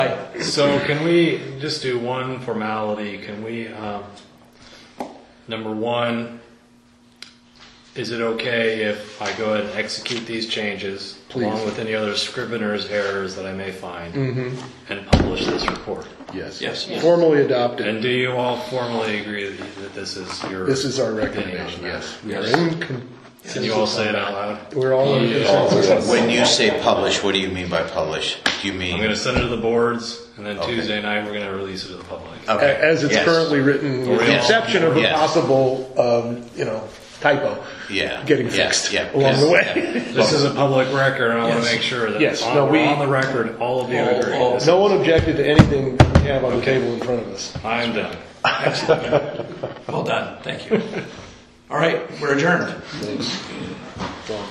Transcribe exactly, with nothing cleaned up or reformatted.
So can we just do one formality? Can we, um, number one, is it okay if I go ahead and execute these changes, Please. along with any other scrivener's errors that I may find, Mm-hmm. and publish this report? Yes. Yes. Formally adopted. And do you all formally agree that that this is your This is our opinion on recommendation, the yes. matter? We are Yes. in con- Can you all say it out loud? We're all in consensus. When you say publish, what do you mean by publish? Do you I'm mean? going to send it to the boards, and then Okay. Tuesday night we're going to release it to the public. Okay. A- As it's Yes. currently written, with the Yes. exception of a Yes. possible, um, you know, typo Yeah. getting Yeah, fixed yeah, along yes, the way. yeah. This is a public record, and I want Yes. to make sure that Yes, on, no, we're we- on the record, all of you All- agree. all- This No is- one objected to anything we have on the table in front of us. I'm done. Well done. Thank you. All right, we're adjourned.